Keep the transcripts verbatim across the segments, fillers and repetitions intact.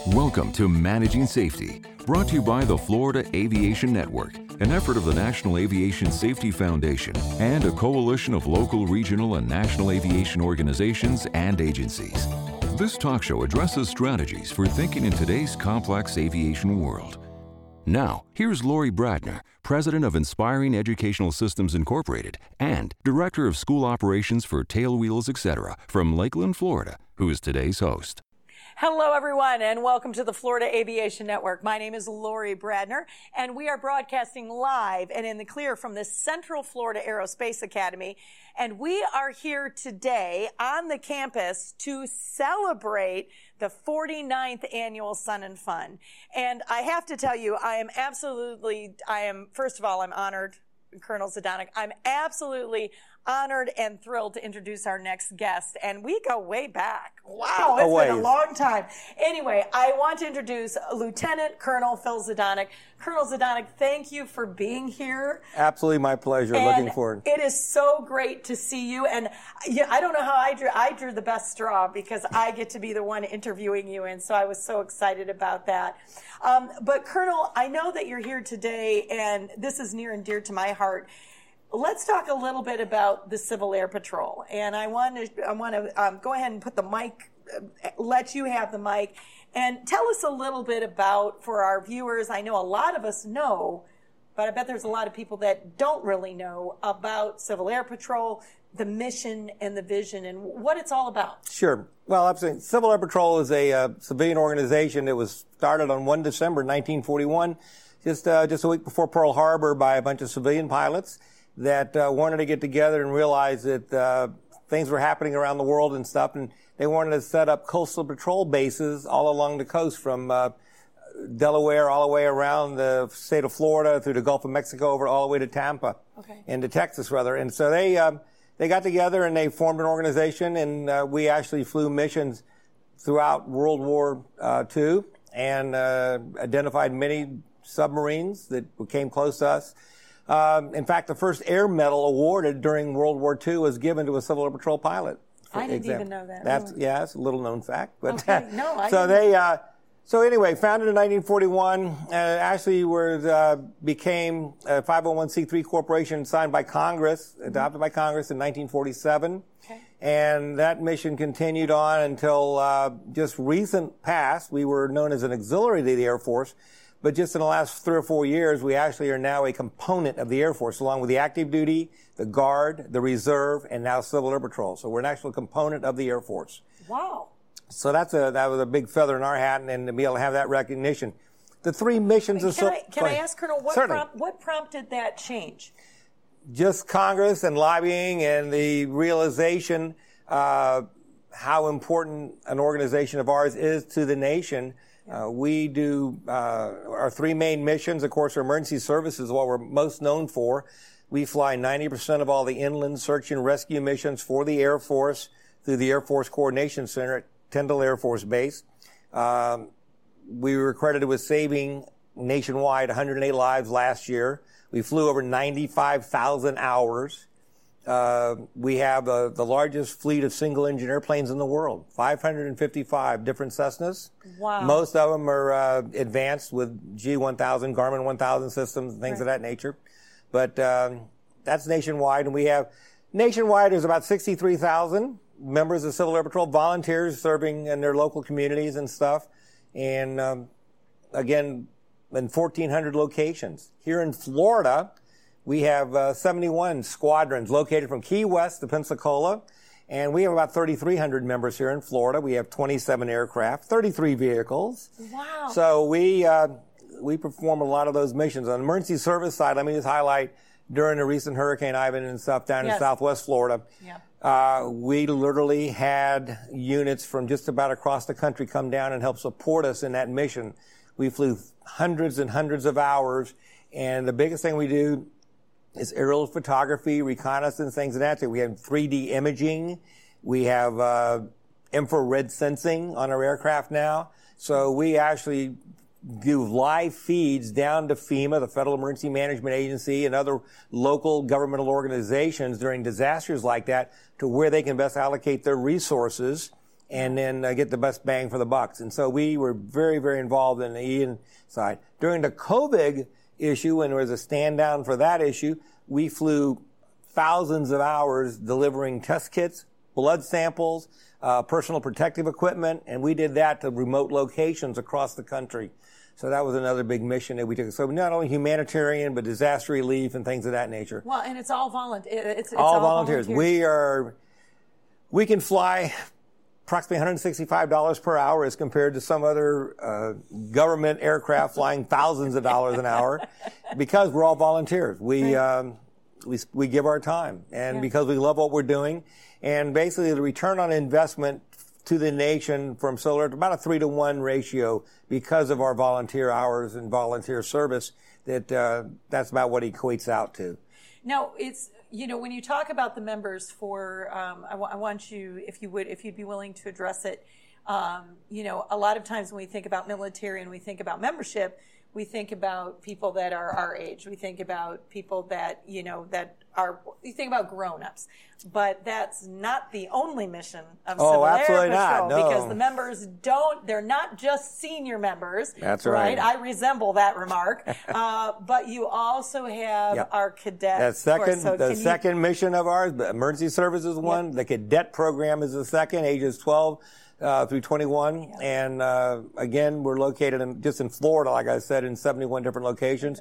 Welcome to Managing Safety, brought to you by the Florida Aviation Network, an effort of the National Aviation Safety Foundation and a coalition of local, regional, and national aviation organizations and agencies. This talk show addresses strategies for thinking in today's complex aviation world. Now, here's Lori Bradner, President of Inspiring Educational Systems Incorporated and Director of School Operations for Tailwheels, et cetera, from Lakeland, Florida, who is today's host. Hello, everyone, and welcome to the Florida Aviation Network. My name is Lori Bradner, and we are broadcasting live and in the clear from the Central Florida Aerospace Academy. And we are here today on the campus to celebrate the forty-ninth Annual Sun and Fun. And I have to tell you, I am absolutely, I am, first of all, I'm honored, Colonel Zadanek. I'm absolutely honored and thrilled to introduce our next guest. And we go way back. Wow, it's been a long time. Anyway, I want to introduce Lieutenant Colonel Phil Zadanek. Colonel Zadanek, thank you for being here. Absolutely my pleasure. And looking forward. It is so great to see you. And yeah, I don't know how I drew. I drew the best straw because I get to be the one interviewing you. And so I was so excited about that. Um, but Colonel, I know that you're here today, and this is near and dear to my heart. Let's talk a little bit about the Civil Air Patrol. And I want to, I want to um, go ahead and put the mic, uh, let you have the mic, and tell us a little bit about, for our viewers, I know a lot of us know, but I bet there's a lot of people that don't really know about Civil Air Patrol, the mission and the vision, and what it's all about. Sure. Well, absolutely. Civil Air Patrol is a uh, civilian organization that was started on the first of December nineteen forty-one, just uh, just a week before Pearl Harbor, by a bunch of civilian pilots that uh, wanted to get together and realize that uh, things were happening around the world and stuff, and they wanted to set up coastal patrol bases all along the coast from uh, Delaware all the way around the state of Florida through the Gulf of Mexico over all the way to Tampa, okay. and to Texas, rather. And so they um, they got together and they formed an organization, and uh, we actually flew missions throughout World War uh, Two and uh, identified many submarines that came close to us. Um, in fact, the first air medal awarded during World War Two was given to a Civil Air Patrol pilot. I didn't example. even know that. That's really? yeah, it's a little known fact. But okay. no, I so didn't. they uh, so anyway, founded in nineteen forty-one, uh, actually was uh, became a five oh one c three corporation signed by Congress, mm-hmm. adopted by Congress in nineteen forty-seven, okay. and that mission continued on until uh, just recent past. We were known as an auxiliary to the Air Force. But just in the last three or four years, we actually are now a component of the Air Force, along with the active duty, the Guard, the Reserve, and now Civil Air Patrol. So we're an actual component of the Air Force. Wow. So that's a, that was a big feather in our hat, and, and to be able to have that recognition. The three missions... Can, of so, I, can I ask, Colonel, what, prompt, what prompted that change? Just Congress and lobbying and the realization uh, how important an organization of ours is to the nation. Uh, we do, uh, our three main missions, of course, are emergency services, what we're most known for. We fly ninety percent of all the inland search and rescue missions for the Air Force through the Air Force Coordination Center at Tyndall Air Force Base. Um, we were credited with saving nationwide one hundred eight lives last year. We flew over ninety-five thousand hours. Uh, we have uh, the largest fleet of single-engine airplanes in the world, five hundred fifty-five different Cessnas. Wow. Most of them are uh, advanced with G one thousand, Garmin one thousand systems, things right. of that nature. But um, that's nationwide, and we have nationwide there's about sixty-three thousand members of Civil Air Patrol, volunteers serving in their local communities and stuff. And um, again, in fourteen hundred locations. Here in Florida, we have uh, seventy-one squadrons located from Key West to Pensacola, and we have about thirty-three hundred members here in Florida. We have twenty-seven aircraft, thirty-three vehicles. Wow. So we uh, we perform a lot of those missions. On the emergency service side, let me just highlight, during the recent Hurricane Ivan and stuff down yes. in southwest Florida, yeah. uh, we literally had units from just about across the country come down and help support us in that mission. We flew hundreds and hundreds of hours, and the biggest thing we do is aerial photography, reconnaissance, things of that nature. We have three D imaging. We have uh, infrared sensing on our aircraft now. So we actually do live feeds down to FEMA, the Federal Emergency Management Agency, and other local governmental organizations during disasters like that to where they can best allocate their resources. and then uh, get the best bang for the bucks. And so we were very, very involved in the E N side. During the COVID issue, when there was a stand down for that issue, we flew thousands of hours delivering test kits, blood samples, uh, personal protective equipment, and we did that to remote locations across the country. So that was another big mission that we took. So not only humanitarian, but disaster relief and things of that nature. Well, and it's all volunteer. It's, it's all, all volunteers. volunteers. We are, we can fly approximately one hundred sixty-five dollars per hour as compared to some other uh, government aircraft flying thousands of dollars an hour, because we're all volunteers. We right. um, we we give our time, and yeah. because we love what we're doing, and basically the return on investment to the nation from solar, about a three to one ratio, because of our volunteer hours and volunteer service. That uh, that's about what it equates out to. Now, it's, you know, when you talk about the members for, um, I, w- I want you, if you would, if you'd be willing to address it, um, you know, a lot of times when we think about military and we think about membership, we think about people that are our age. We think about people that, you know, that are, we think about grown-ups. But that's not the only mission of oh, Civil Air absolutely Patrol. Not, no. Because the members don't, they're not just senior members. That's right. right? I resemble that remark. uh, but you also have yep. our cadets. The second, so the you, second mission of ours, the emergency services one, yep. the cadet program is the second, ages twelve Uh, through twenty-one, yeah. and uh, again, we're located in, just in Florida, like I said, in seventy-one different locations.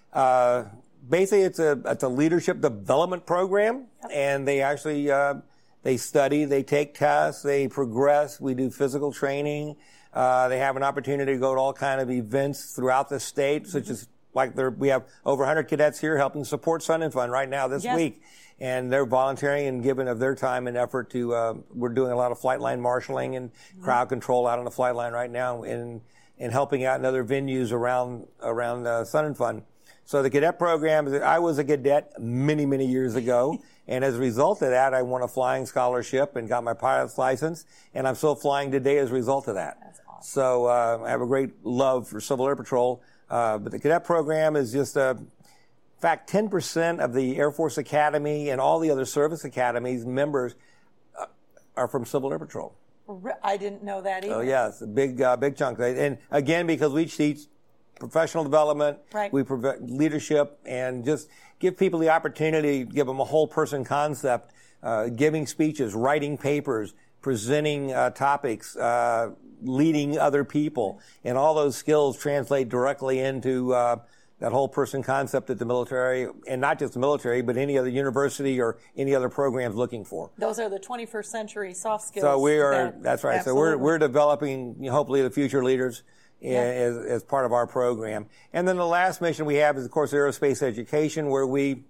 Uh, basically, it's a it's a leadership development program, yep. and they actually uh, they study, they take tests, they progress. We do physical training. Uh, they have an opportunity to go to all kind of events throughout the state, mm-hmm. such as like we have over one hundred cadets here helping support Sun and Fun right now this yes. week. And they're volunteering and giving of their time and effort to, uh, we're doing a lot of flight line marshaling and mm-hmm. crowd control out on the flight line right now, and, and helping out in other venues around, around, uh, Sun and Fun. So the cadet program, I was a cadet many, many years ago. And as a result of that, I won a flying scholarship and got my pilot's license. And I'm still flying today as a result of that. That's awesome. So, uh, I have a great love for Civil Air Patrol. Uh, but the cadet program is just a, in fact, ten percent of the Air Force Academy and all the other service academies members uh, are from Civil Air Patrol. I didn't know that either. Oh, yes, a big, uh, big chunk. And again, because we teach professional development, right. we prevent leadership, and just give people the opportunity, give them a whole person concept, uh, giving speeches, writing papers, presenting uh, topics, uh, leading other people, and all those skills translate directly into uh, that whole person concept that the military, and not just the military, but any other university or any other programs looking for. Those are the twenty-first century soft skills. So we are, that, that's right. Absolutely. So we're, we're developing, you know, hopefully the future leaders yeah. as, as part of our program. And then the last mission we have is, of course, aerospace education, where we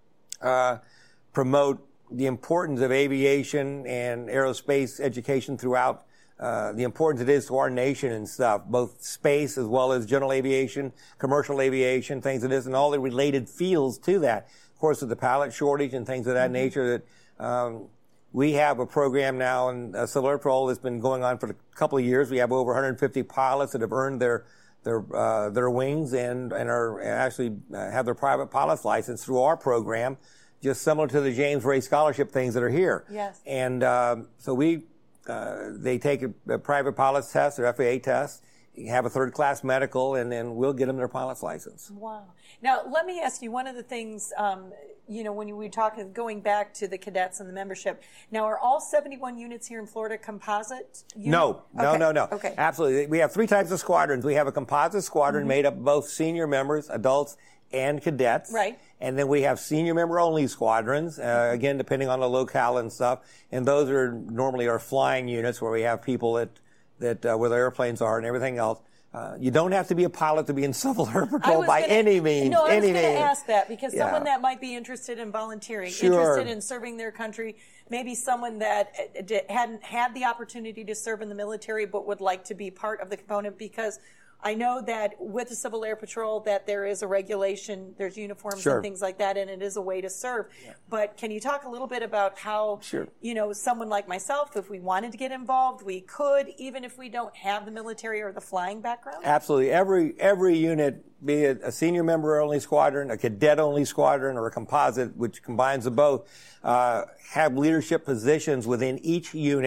uh, promote the importance of aviation and aerospace education throughout Uh, the importance it is to our nation and stuff, both space as well as general aviation, commercial aviation, things of this, and all the related fields to that. Of course, with the pilot shortage and things of that mm-hmm. nature, that um, we have a program now in uh, Civil Air Patrol that's been going on for a couple of years. We have over one hundred fifty pilots that have earned their their uh, their wings and and are actually uh, have their private pilot's license through our program, just similar to the James Ray Scholarship things that are here. Yes. And uh, so we. Uh, they take a, a private pilot's test or F A A test, have a third class medical, and then we'll get them their pilot's license. Wow. Now, let me ask you, one of the things, um, you know, when we talk, going back to the cadets and the membership, now are all seventy-one units here in Florida composite units? No, no, okay. no, no. Okay. Absolutely. We have three types of squadrons. We have a composite squadron mm-hmm. made up of both senior members, adults, and cadets. Right. And then we have senior member only squadrons, uh, again, depending on the locale and stuff. And those are normally our flying units where we have people that, that, uh, where the airplanes are and everything else. Uh, you don't have to be a pilot to be in Civil Air Patrol by gonna, any means. No, I was going to ask that because yeah. someone that might be interested in volunteering, sure. interested in serving their country, maybe someone that hadn't had the opportunity to serve in the military but would like to be part of the component, because I know that with the Civil Air Patrol that there is a regulation, there's uniforms sure. and things like that, and it is a way to serve. Yeah. But can you talk a little bit about how, sure. you know, someone like myself, if we wanted to get involved, we could, even if we don't have the military or the flying background? Absolutely. Every every unit, be it a senior member only squadron, a cadet only squadron, or a composite, which combines the both, uh, have leadership positions within each unit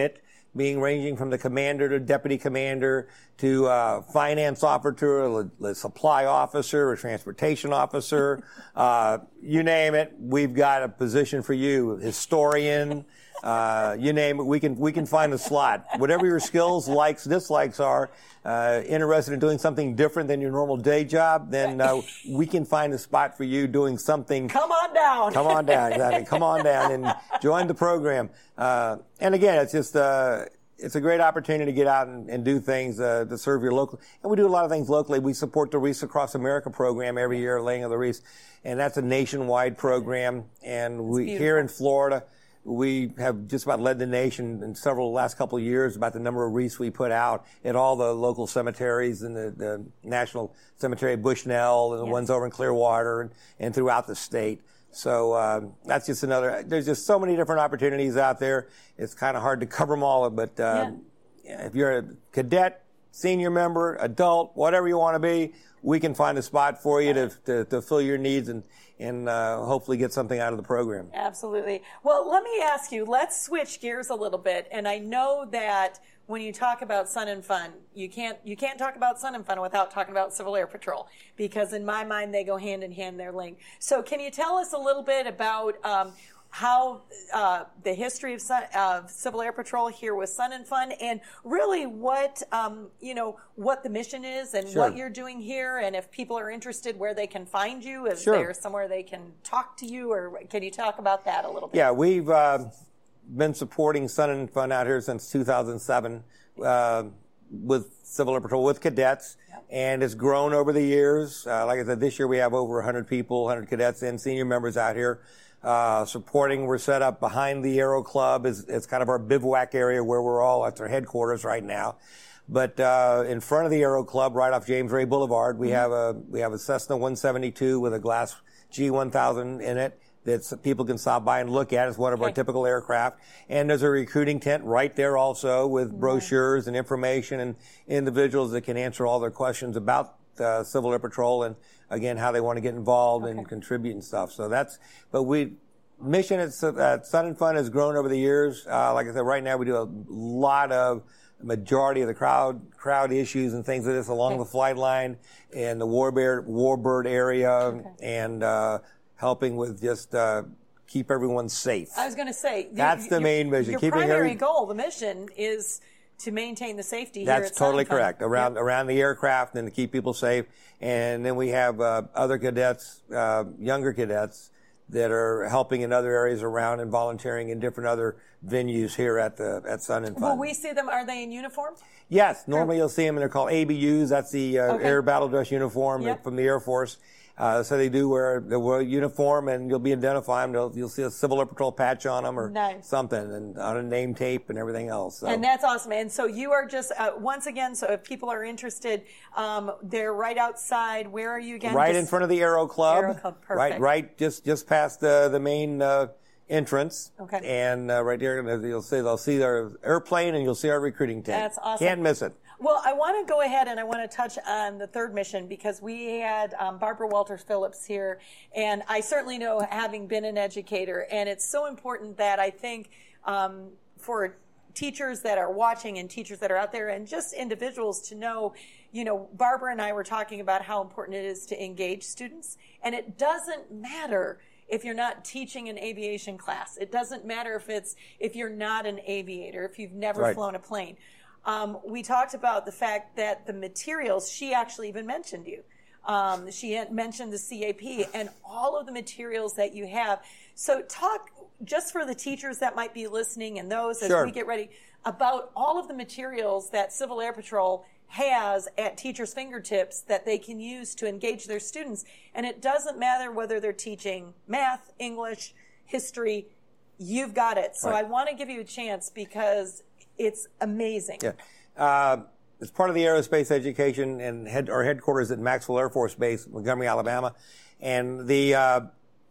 being ranging from the commander to deputy commander to uh, finance officer, a, a supply officer, a transportation officer, uh, you name it. We've got a position for you. Historian, uh, you name it. We can we can find a slot. Whatever your skills, likes, dislikes are. Uh, interested in doing something different than your normal day job, then uh, we can find a spot for you doing something. Come on down. Come on down, exactly. Come on down and join the program. Uh, and again, it's just, uh, it's a great opportunity to get out and, and do things uh, to serve your local. And we do a lot of things locally. We support the Wreaths Across America program every year, laying of the wreaths. And that's a nationwide program. And we here in Florida, we have just about led the nation in several last couple of years about the number of wreaths we put out at all the local cemeteries and the, the National Cemetery of Bushnell and the yes. ones over in Clearwater and, and throughout the state. So um, that's just another. There's just so many different opportunities out there. It's kind of hard to cover them all. But um, yeah. if you're a cadet, senior member, adult, whatever you want to be, we can find a spot for you to to, to fill your needs and. and uh, hopefully get something out of the program. Absolutely. Well, let me ask you, let's switch gears a little bit. And I know that when you talk about Sun and Fun, you can't you can't talk about Sun and Fun without talking about Civil Air Patrol, because in my mind, they go hand in hand, they're linked. So can you tell us a little bit about um, how uh, the history of, Sun, of Civil Air Patrol here with Sun and Fun, and really what um, you know what the mission is and sure. what you're doing here, and if people are interested, where they can find you, is sure. there somewhere they can talk to you, or can you talk about that a little bit? Yeah, we've uh, been supporting Sun and Fun out here since two thousand seven uh, with Civil Air Patrol with cadets. Yep. And it's grown over the years. Uh, like I said, this year we have over one hundred people, one hundred cadets and senior members out here. Uh, supporting, we're set up behind the Aero Club. Is it's kind of our bivouac area where we're all at their headquarters right now. But uh, in front of the Aero Club, right off James Ray Boulevard, we mm-hmm. have a we have a Cessna one seventy-two with a glass G one thousand in it that people can stop by and look at. It's one of okay. our typical aircraft. And there's a recruiting tent right there also with mm-hmm. brochures and information and individuals that can answer all their questions about uh, Civil Air Patrol and, again, how they want to get involved okay. and contribute and stuff. So that's, but we, mission at, at Sun and Fun has grown over the years. Uh, like I said, right now we do a lot of, majority of the crowd, crowd issues and things like this along okay. the flight line in the Warbird, Warbird area okay. and, uh, helping with just, uh, keep everyone safe. I was going to say. That's you, the main mission. Your Keeping primary every, goal, the mission, is to maintain the safety That's here at totally Sun and Fun. correct. Around yep. around the aircraft and to keep people safe. And then we have uh, other cadets, uh, younger cadets, that are helping in other areas around and volunteering in different other venues here at the at Sun and Fun. Will we see them? Are they in uniform? Yes. Normally you'll see them, and they're called A B Us. That's the uh, okay. Air Battle Dress Uniform yep. from the Air Force. Uh, so they do wear the wear uniform, and you'll be identified. You'll, you'll see a Civil Air Patrol patch on them or nice. something, and on a name tape and everything else. So. And that's awesome. And so you are just uh, once again. So if people are interested, um, they're right outside. Where are you again? Right just, in front of the Aero Club. Aero Club, perfect. Right, right, just just past the the main uh, entrance. Okay. And uh, right there, you'll see they'll see our airplane, and you'll see our recruiting tent. That's awesome. Can't miss it. Well, I want to go ahead and I want to touch on the third mission, because we had um, Barbara Walters Phillips here, and I certainly know, having been an educator, and it's so important that I think um, for teachers that are watching and teachers that are out there and just individuals to know, you know, Barbara and I were talking about how important it is to engage students, and it doesn't matter if you're not teaching an aviation class. It doesn't matter if it's if you're not an aviator, if you've never right. flown a plane. Um, we talked about the fact that the materials, she actually even mentioned you. Um, she had mentioned the C A P and all of the materials that you have. So talk, just for the teachers that might be listening and those as sure. we get ready, about all of the materials that Civil Air Patrol has at teachers' fingertips that they can use to engage their students. And it doesn't matter whether they're teaching math, English, history, you've got it. So right. I want to give you a chance because it's amazing. Yeah. Uh, it's part of the aerospace education and head, our headquarters at Maxwell Air Force Base, Montgomery, Alabama. And the, uh,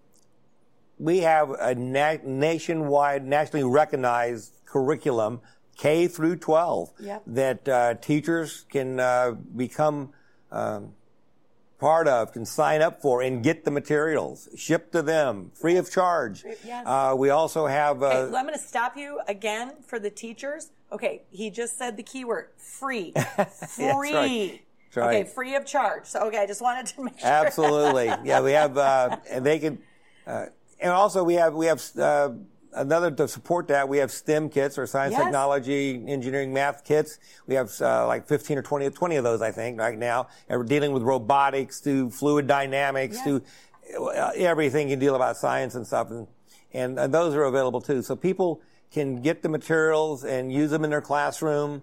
we have a na- nationwide, nationally recognized curriculum, K through twelve, yep. that, uh, teachers can, uh, become, um, part of, can sign up for, and get the materials shipped to them free of charge. Yes. Uh, we also have. Uh, hey, I'm going to stop you again for the teachers. Okay, he just said the keyword, free. Free. That's right. That's right. Okay, free of charge. So, okay, I just wanted to make sure. Absolutely. Yeah, we have, uh, and they can, uh, and also we have, we have, uh, another to support that, we have STEM kits, or science, yes. technology, engineering, math kits. We have uh, like fifteen or twenty, twenty of those, I think, right now. And we're dealing with robotics to fluid dynamics yes. to uh, everything you can deal about science and stuff. And, and, and those are available too. So people can get the materials and use them in their classroom.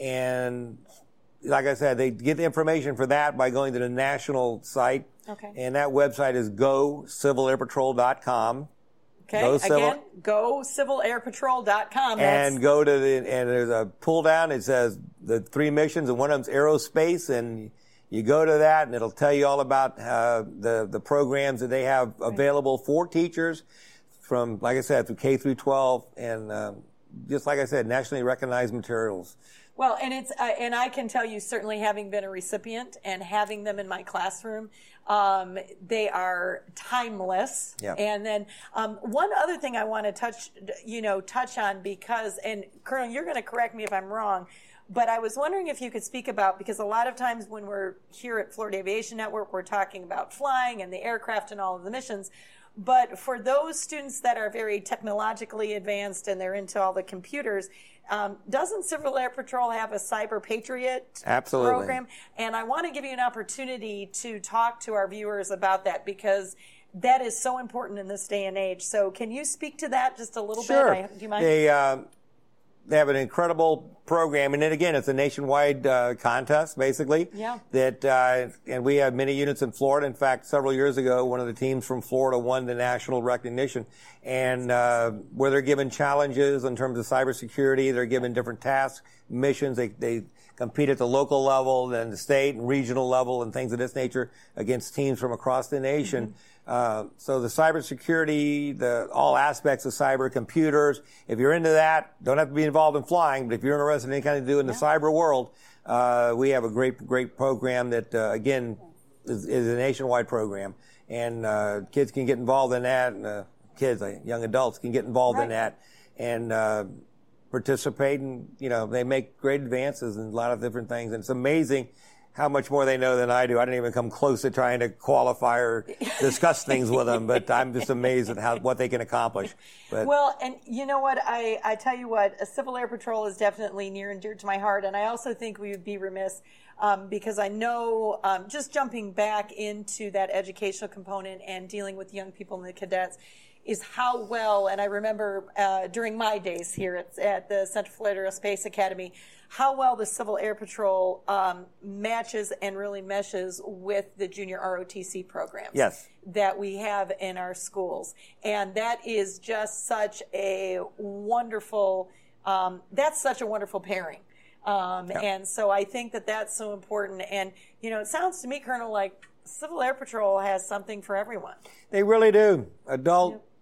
And like I said, they get the information for that by going to the national site. Okay. And that website is go civil air patrol dot com. Okay, go civil, again, go civil air patrol dot com. And go to the, and there's a pull down. It says the three missions, and one of them's aerospace, and you go to that, and it'll tell you all about uh, the the programs that they have available right. for teachers, from, like I said, through K through twelve, and um, just like I said, nationally recognized materials. Well, and it's uh, and I can tell you, certainly having been a recipient and having them in my classroom, um, they are timeless. Yep. And then um, one other thing I want to touch, you know, touch on, because, and Colonel, you're going to correct me if I'm wrong, but I was wondering if you could speak about, because a lot of times when we're here at Florida Aviation Network, we're talking about flying and the aircraft and all of the missions. But for those students that are very technologically advanced and they're into all the computers, um, doesn't Civil Air Patrol have a Cyber Patriot Absolutely. program? And I want to give you an opportunity to talk to our viewers about that, because that is so important in this day and age. So can you speak to that just a little sure. bit? I, do you mind? They, uh, they have an incredible program, and then again, it's a nationwide uh, contest, basically. Yeah. That uh, and we have many units in Florida. In fact, several years ago, one of the teams from Florida won the national recognition, and uh, where they're given challenges in terms of cybersecurity, they're given different tasks, missions. They they compete at the local level, then the state and regional level, and things of this nature against teams from across the nation. Mm-hmm. Uh, so the cybersecurity, the all aspects of cyber, computers, if you're into that, don't have to be involved in flying, but if you're interested in any kind of do in the yeah. cyber world, uh, we have a great, great program that, uh, again, is, is a nationwide program. And, uh, kids can get involved in that, and, uh, kids, uh, young adults can get involved right. in that and, uh, participate, and, you know, they make great advances in a lot of different things. And it's amazing how much more they know than I do. I didn't even come close to trying to qualify or discuss things with them, but I'm just amazed at how what they can accomplish. But, well, and you know what? I, I tell you what, a Civil Air Patrol is definitely near and dear to my heart, and I also think we would be remiss um, because I know, um, just jumping back into that educational component and dealing with young people and the cadets, is how well, and I remember uh, during my days here at, at the Central Florida Aerospace Academy, how well the Civil Air Patrol um, matches and really meshes with the junior R O T C programs yes. that we have in our schools. And that is just such a wonderful, um, that's such a wonderful pairing. Um, yep. And so I think that that's so important. And, you know, it sounds to me, Colonel, like Civil Air Patrol has something for everyone. They really do. Adult. Yep.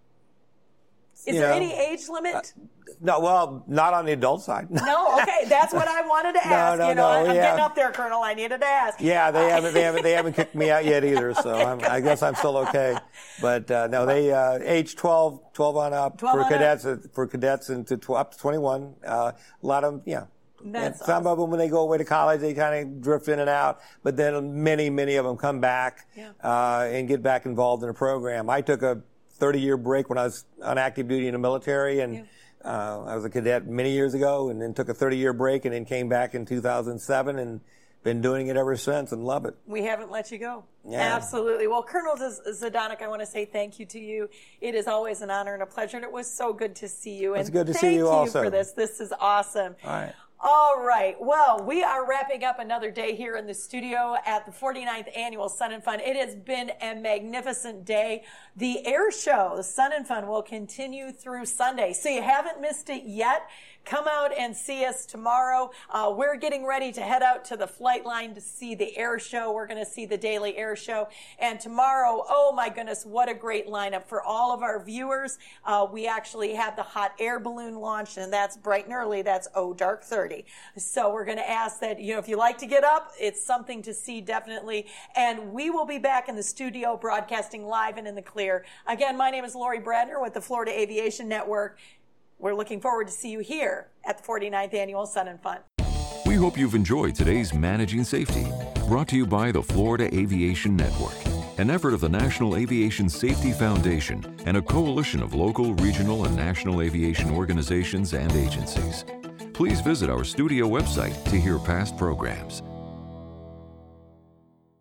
Is there know, any age limit? Uh, no, well, not on the adult side. No, okay, that's what I wanted to ask. no, no, you know, no, I'm yeah. getting up there, Colonel. I needed to ask. Yeah, they haven't, they haven't, they haven't kicked me out yet either. So okay, I'm, I guess I'm still okay. But uh, no, they uh, age twelve, twelve on up twelve for on cadets, up. for cadets into tw- up to twenty-one. Uh, a lot of them, yeah. That's and some awesome. of them, when they go away to college, they kind of drift in and out. But then many, many of them come back yeah. uh, and get back involved in a program. I took a thirty-year break when I was on active duty in the military, and yeah. uh, I was a cadet many years ago, and then took a thirty-year break, and then came back in two thousand seven, and been doing it ever since, and love it. We haven't let you go. Yeah. Absolutely. Well, Colonel Zadanek, I want to say thank you to you. It is always an honor and a pleasure, and it was so good to see you. It's and good to thank see you, you also for this. This is awesome. All right. All right. Well, we are wrapping up another day here in the studio at the forty-ninth Annual Sun and Fun. It has been a magnificent day. The air show, the Sun and Fun, will continue through Sunday. So you haven't missed it yet. Come out and see us tomorrow. Uh, we're getting ready to head out to the flight line to see the air show. We're going to see the daily air show. And tomorrow, oh my goodness, what a great lineup for all of our viewers. Uh, we actually have the hot air balloon launch, and that's bright and early. That's oh dark thirty. So we're going to ask that, you know, if you like to get up, it's something to see definitely. And we will be back in the studio broadcasting live and in the clear. Again, my name is Lori Bradner with the Florida Aviation Network. We're looking forward to see you here at the forty-ninth Annual Sun and Fun. We hope you've enjoyed today's Managing Safety, brought to you by the Florida Aviation Network, an effort of the National Aviation Safety Foundation and a coalition of local, regional, and national aviation organizations and agencies. Please visit our studio website to hear past programs.